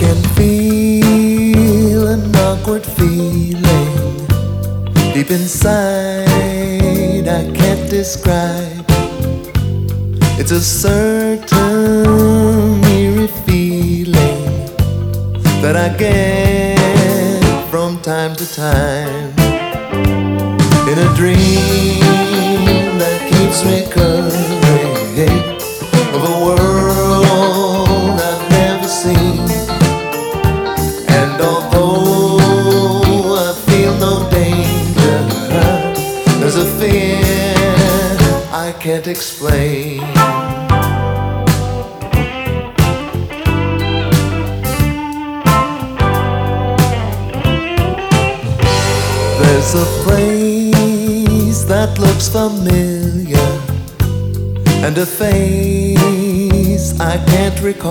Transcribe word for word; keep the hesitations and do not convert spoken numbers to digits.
can feel an awkward feeling deep inside I can't describe. It's a certain eerie feeling that I get from time to time. In a dream that keeps recurring of a world I've never seen. And although I feel no danger, there's a fear I can't explain. There's a place that looks familiar and a face I can't recall.